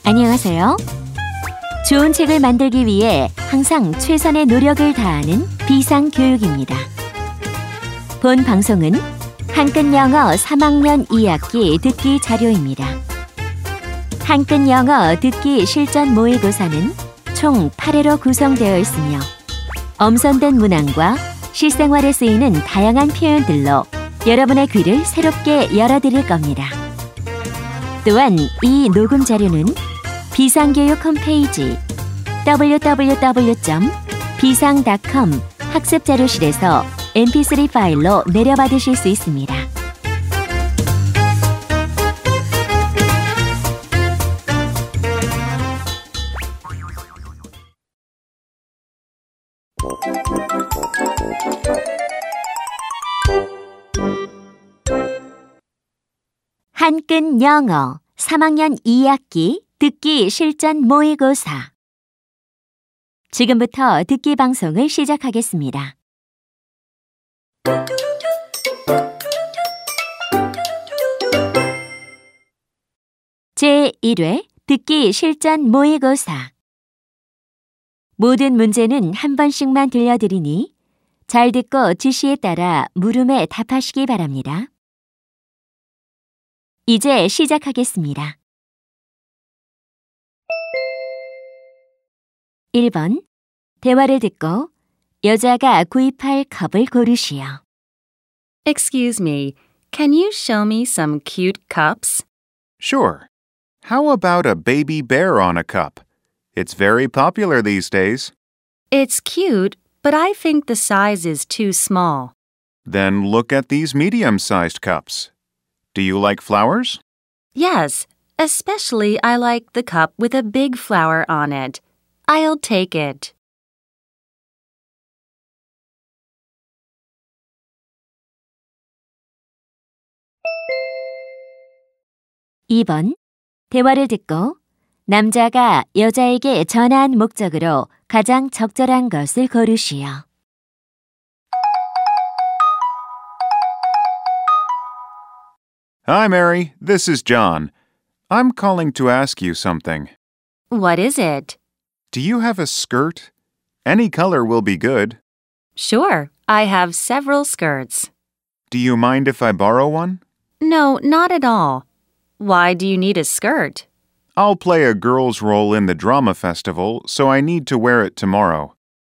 안녕하세요. 좋은 책을 만들기 위해 항상 최선의 노력을 다하는 비상교육입니다. 본 방송은 한끝영어 3학년 2학기 듣기 자료입니다. 한끝영어 듣기 실전 모의고사는 총 8회로 구성되어 있으며 엄선된 문항과 실생활에 쓰이는 다양한 표현들로 여러분의 귀를 새롭게 열어드릴 겁니다. 또한 이 녹음 자료는 비상교육 홈페이지 www.bisang.com 학습자료실에서 mp3 파일로 내려받으실 수 있습니다. 한끝영어 3학년 2학기 듣기 실전 모의고사. 지금부터 듣기 방송을 시작하겠습니다. 제1회 듣기 실전 모의고사. 모든 문제는 한 번씩만 들려드리니 잘 듣고 지시에 따라 물음에 답하시기 바랍니다. 이제 시작하겠습니다. 1번. 대화를 듣고 여자가 구입할 컵을 고르시오. Excuse me, can you show me some cute cups? Sure. How about a baby bear on a cup? It's very popular these days. It's cute, but I think the size is too small. Then look at these medium-sized cups. Do you like flowers? Yes, especially I like the cup with a big flower on it. I'll take it. (2번) 대화를 듣고 남자가 여자에게 전화한 목적으로 가장 적절한 것을 고르시오. Hi, Mary. This is John. I'm calling to ask you something. What is it? Do you have a skirt? Any color will be good. Sure, I have several skirts. Do you mind if I borrow one? No, not at all. Why do you need a skirt? I'll play a girl's role in the drama festival, so I need to wear it tomorrow.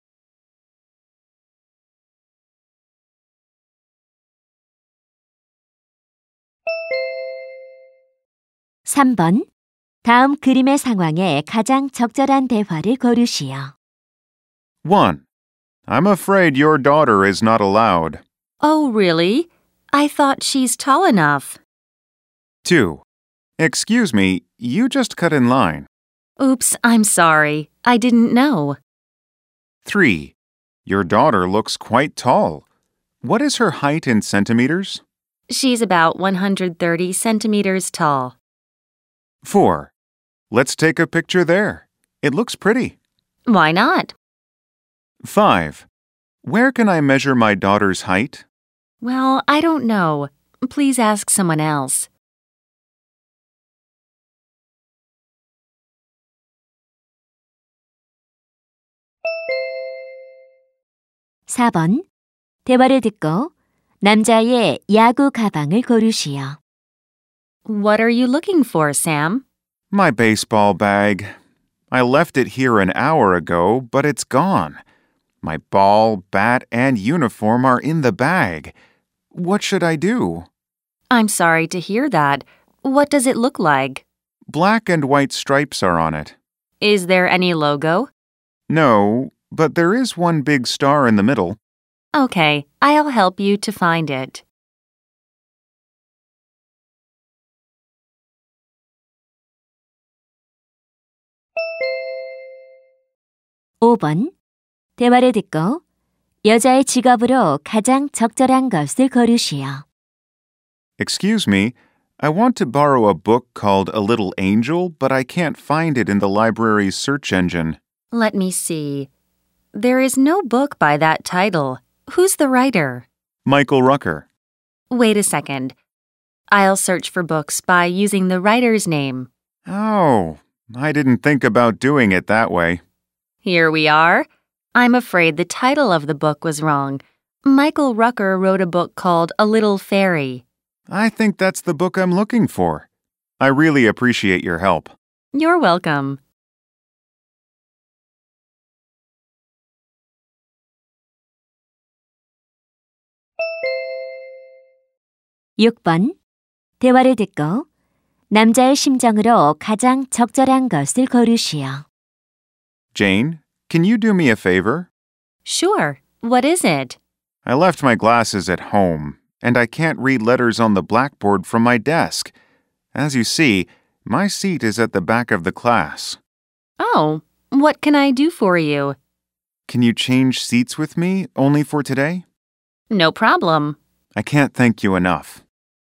3번. 다음 그림의 상황에 가장 적절한 대화를 고르시오. 1. I'm afraid your daughter is not allowed. Oh, really? I thought she's tall enough. 2. Excuse me, you just cut in line. Oops, I'm sorry. I didn't know. 3. Your daughter looks quite tall. What is her height in centimeters? She's about 130 centimeters tall. 4. Let's take a picture there. It looks pretty. Why not? 5. Where can I measure my daughter's height? Well, I don't know. Please ask someone else. (4번) 대화를 듣고 남자의 야구 가방을 고르시오. What are you looking for, Sam? My baseball bag. I left it here an hour ago, but it's gone. My ball, bat, and uniform are in the bag. What should I do? I'm sorry to hear that. What does it look like? Black and white stripes are on it. Is there any logo? No, but there is one big star in the middle. Okay, I'll help you to find it. 5번. 대화를 듣고 여자의 직업으로 가장 적절한 것을 고르시오. Excuse me, I want to borrow a book called A Little Angel, but I can't find it in the library's search engine. Let me see. There is no book by that title. Who's the writer? Michael Rucker. Wait a second. I'll search for books by using the writer's name. Oh, I didn't think about doing it that way. Here we are. I'm afraid the title of the book was wrong. Michael Rucker wrote a book called A Little Fairy. I think that's the book I'm looking for. I really appreciate your help. You're welcome. (6번) 대화를 듣고 남자의 심정으로 가장 적절한 것을 고르시오. Jane, can you do me a favor? Sure. What is it? I left my glasses at home, and I can't read letters on the blackboard from my desk. As you see, my seat is at the back of the class. Oh, what can I do for you? Can you change seats with me only for today? No problem. I can't thank you enough.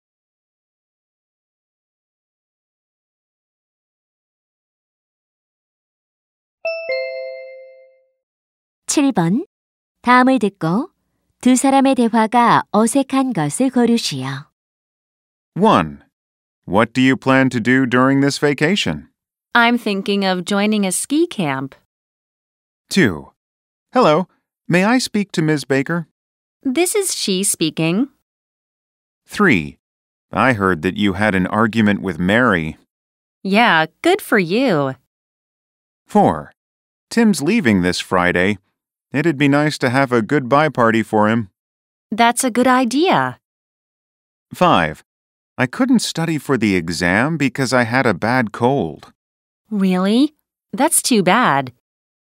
(7번) 다음을 듣고 두 사람의 대화가 어색한 것을 고르시오. 1. What do you plan to do during this vacation? I'm thinking of joining a ski camp. 2. Hello, may I speak to Ms. Baker? This is she speaking. 3. I heard that you had an argument with Mary. Yeah, good for you. 4. Tim's leaving this Friday. It'd be nice to have a goodbye party for him. That's a good idea. 5. I couldn't study for the exam because I had a bad cold. Really? That's too bad.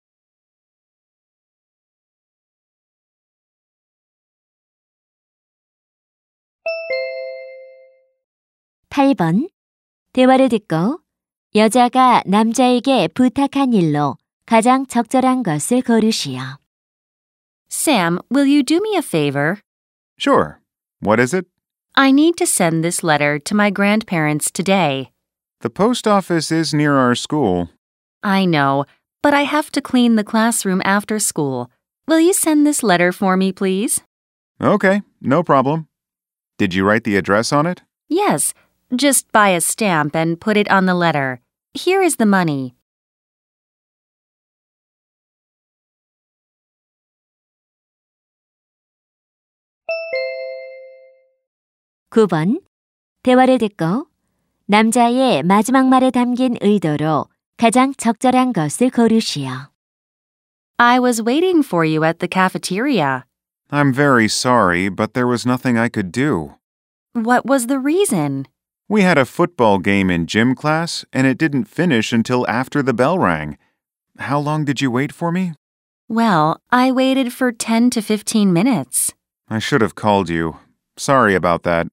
(8번) 대화를 듣고 여자가 남자에게 부탁한 일로 가장 적절한 것을 고르시오. Sam, will you do me a favor? Sure. What is it? I need to send this letter to my grandparents today. The post office is near our school. I know, but I have to clean the classroom after school. Will you send this letter for me, please? Okay, no problem. Did you write the address on it? Yes, just buy a stamp and put it on the letter. Here is the money. (9번) 대화를 듣고 남자의 마지막 말에 담긴 의도로 가장 적절한 것을 고르시오. I was waiting for you at the cafeteria. I'm very sorry, but there was nothing I could do. What was the reason? We had a football game in gym class, and it didn't finish until after the bell rang. How long did you wait for me? Well, I waited for 10 to 15 minutes. I should have called you. Sorry about that.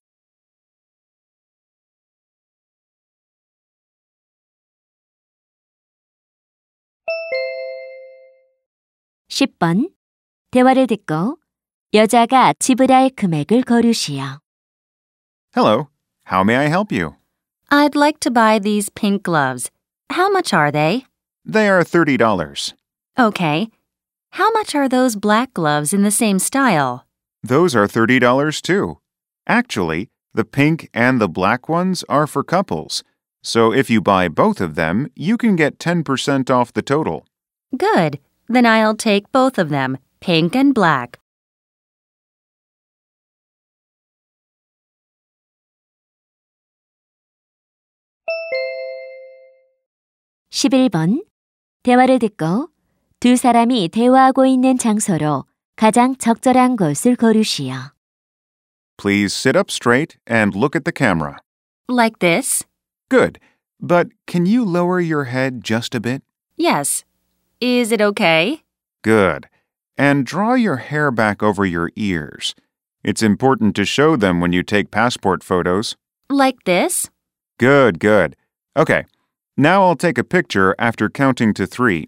(10번) 대화를 듣고 여자가 지불할 금액을 고르시오. Hello, how may I help you? I'd like to buy these pink gloves. How much are they? They are $30. Okay. How much are those black gloves in the same style? Those are $30 too. Actually, the pink and the black ones are for couples. So if you buy both of them, you can get 10% off the total. Good. Then I'll take both of them, pink and black. (11번) 대화를 듣고 두 사람이 대화하고 있는 장소로 가장 적절한 곳을 고르시오. Please sit up straight and look at the camera. Like this? Good. But can you lower your head just a bit? Yes. Is it okay? Good. And draw your hair back over your ears. It's important to show them when you take passport photos. Like this? Good, good. Okay. Now I'll take a picture after counting to 3.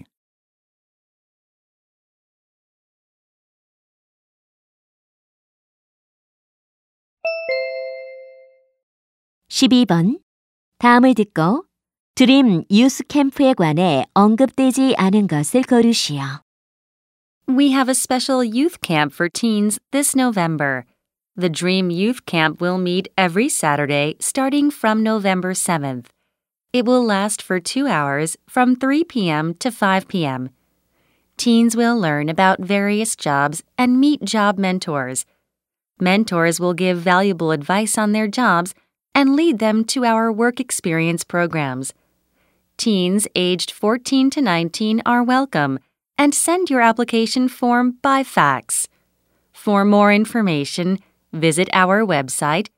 (12번) 다음을 듣고 드림 유스 캠프에 관해 언급되지 않은 것을 고르시오. We have a special youth camp for teens this November. The Dream Youth Camp will meet every Saturday starting from November 7th. It will last for 2 hours from 3 p.m. to 5 p.m. Teens will learn about various jobs and meet job mentors. Mentors will give valuable advice on their jobs and lead them to our work experience programs. Teens aged 14 to 19 are welcome, and send your application form by fax. For more information, visit our website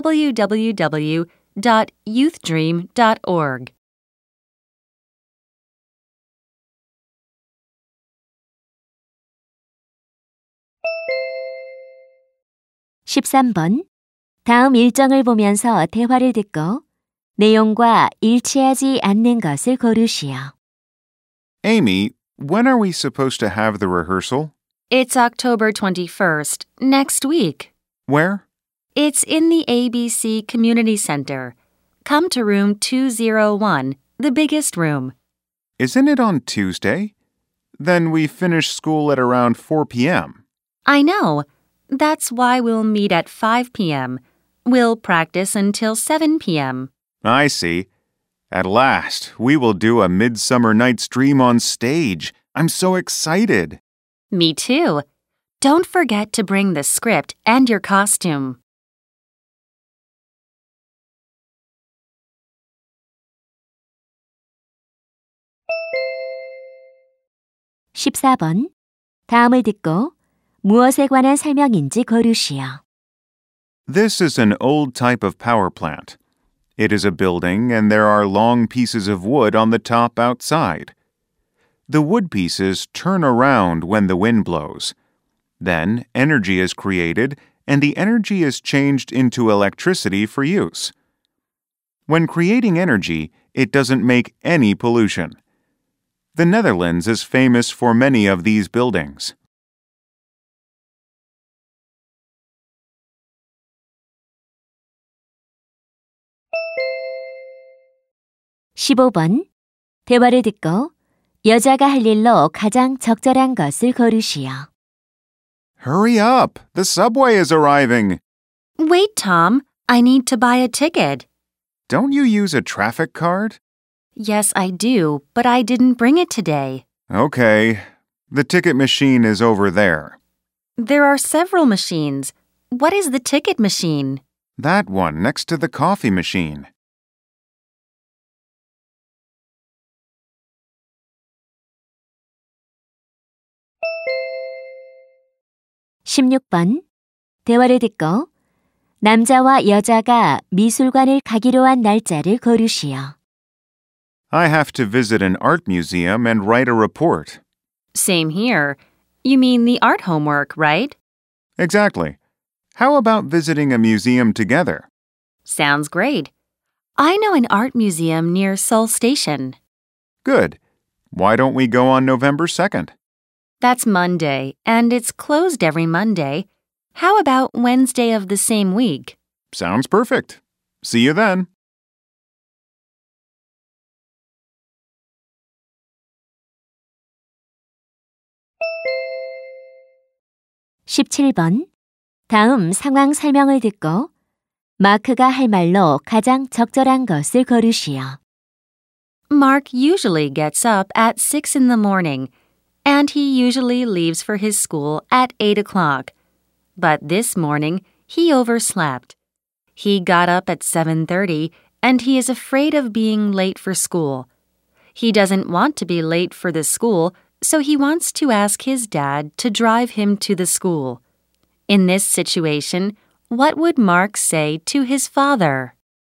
www.youthdream.org. 13번. 다음 일정을 보면서 대화를 듣고 내용과 일치하지 않는 것을 고르시오. Amy, when are we supposed to have the rehearsal? It's October 21st, next week. Where? It's in the ABC Community Center. Come to room 201, the biggest room. Isn't it on Tuesday? Then we finish school at around 4 p.m. I know. That's why we'll meet at 5 p.m. We'll practice until 7 p.m. I see. At last, we will do a Midsummer Night's Dream on stage. I'm so excited. Me too. Don't forget to bring the script and your costume. 14번. 다음을 듣고 무엇에 관한 설명인지 고르시오. This is an old type of power plant. It is a building and there are long pieces of wood on the top outside. The wood pieces turn around when the wind blows. Then energy is created and the energy is changed into electricity for use. When creating energy, it doesn't make any pollution. The Netherlands is famous for many of these buildings. 15번. 대화를 듣고 여자가 할 일로 가장 적절한 것을 고르시오. Hurry up! The subway is arriving! Wait, Tom. I need to buy a ticket. Don't you use a traffic card? Yes, I do, but I didn't bring it today. Okay. The ticket machine is over there. There are several machines. What is the ticket machine? That one next to the coffee machine. 16번. 대화를 듣고 남자와 여자가 미술관을 가기로 한 날짜를 고르시오. I have to visit an art museum and write a report. Same here. You mean the art homework, right? Exactly. How about visiting a museum together? Sounds great. I know an art museum near Seoul Station. Good. Why don't we go on November 2nd? That's Monday, and it's closed every Monday. How about Wednesday of the same week? Sounds perfect. See you then. 17번. 다음 상황 설명을 듣고 마크가 할 말로 가장 적절한 것을 고르시오. Mark usually gets up at 6 in the morning, and he usually leaves for his school at 8 o'clock. But this morning, he overslept. He got up at 7:30, and he is afraid of being late for school. He doesn't want to be late for the school, so he wants to ask his dad to drive him to the school. In this situation, what would Mark say to his father?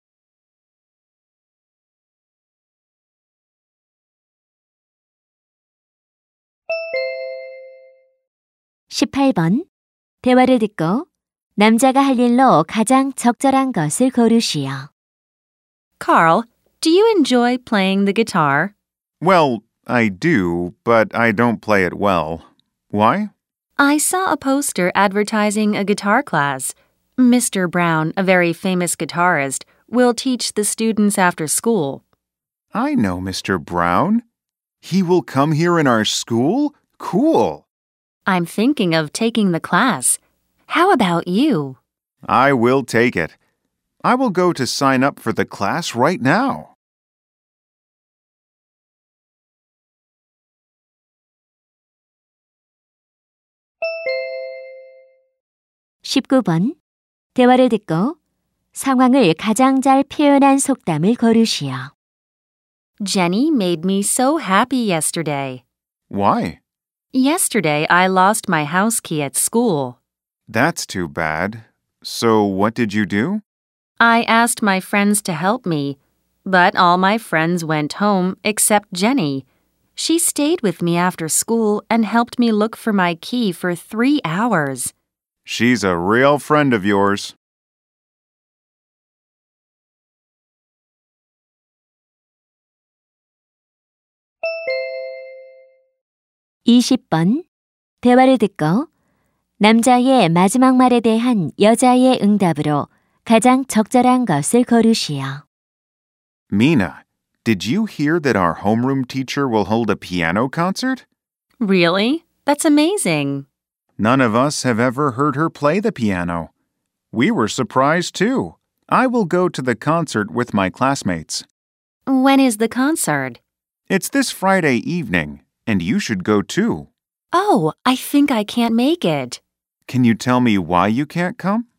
18번. 대화를 듣고 남자가 할 일로 가장 적절한 것을 고르시오. Carl, do you enjoy playing the guitar? Well, I do, but I don't play it well. Why? I saw a poster advertising a guitar class. Mr. Brown, a very famous guitarist, will teach the students after school. I know Mr. Brown. He will come here in our school? Cool. I'm thinking of taking the class. How about you? I will take it. I will go to sign up for the class right now. 19번. 대화를 듣고 상황을 가장 잘 표현한 속담을 고르시오. Jenny made me so happy yesterday. Why? Yesterday, I lost my house key at school. That's too bad. So what did you do? I asked my friends to help me, but all my friends went home except Jenny. She stayed with me after school and helped me look for my key for 3 hours. She's a real friend of yours. (20번) 대화를 듣고 남자의 마지막 말에 대한 여자의 응답으로 가장 적절한 것을 고르시오. Mina, did you hear that our homeroom teacher will hold a piano concert? Really? That's amazing. None of us have ever heard her play the piano. We were surprised too. I will go to the concert with my classmates. When is the concert? It's this Friday evening, and you should go too. Oh, I think I can't make it. Can you tell me why you can't come?